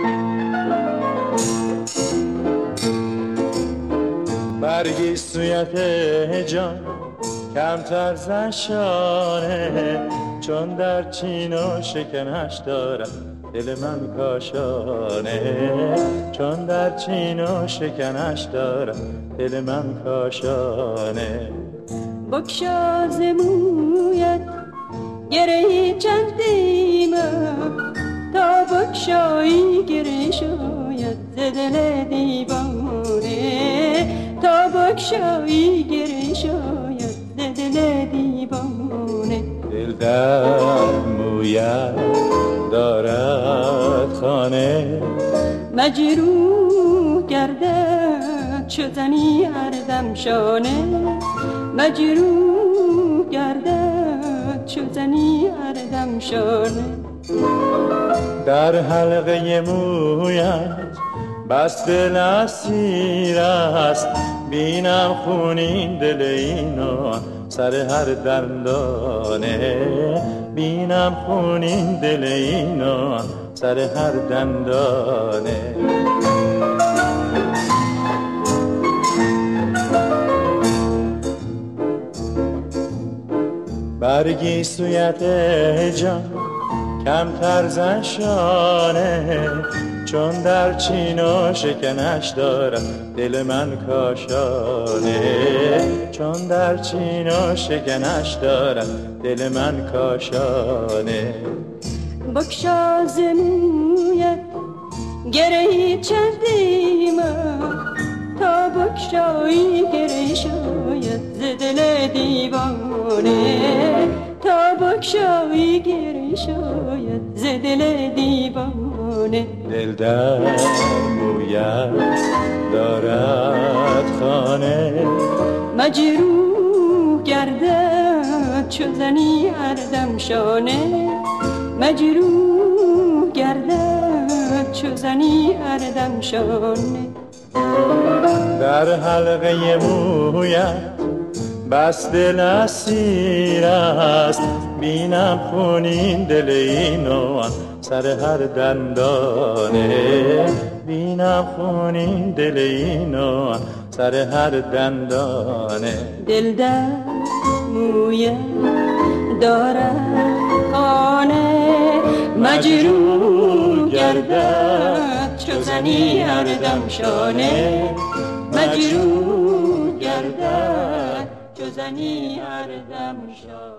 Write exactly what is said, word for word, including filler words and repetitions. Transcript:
برگی سویت جان کمتر زشانه، چون در چین و شکنش دارم دل من کاشانه، چون در چین و شکنش دارم دل من کاشانه. بگشا ز مویت گره چندیمم، تا بگشایی گره شاید ز دل دیوانه، تا بگشایی گره شاید ز دل دیوانه. دل در مویت دارد خانه، مجروح گردد چو زنی هر دم شانه، مجروح گردد چو زنی هر دم شانه. در حلقه مویت بس دل اسیر است، بینم خونین دل اینو سر هر دندانه، بینم خونین دل اینو سر هر دندانه. برگی سویت جان کمتر زشانه، چون در چین و شکنش دارم دل من کاشانه، چون در چین و شکنش دارم دل من کاشانه. بگشا ز مویت گره چندیمم، تا بگشایی گره شاید ز دل دیوانه، تا بگشایی گره شاید ز دل دیوانه. دل در مویت دارد خانه، مجروح گردد چو زنی هر دم شانه، مجروح گردد چو زنی هر دم شانه. در حلقه مویت بس دل اسیر است، بینم خونین دل اینو سر هر دندانه، بینم خونین دل اینو سر هر دندانه. دل در مویت دارد خانه، مجروح گردد چو زنی هر دم شانه، مجروح گردد چو زنی هر دم شانه.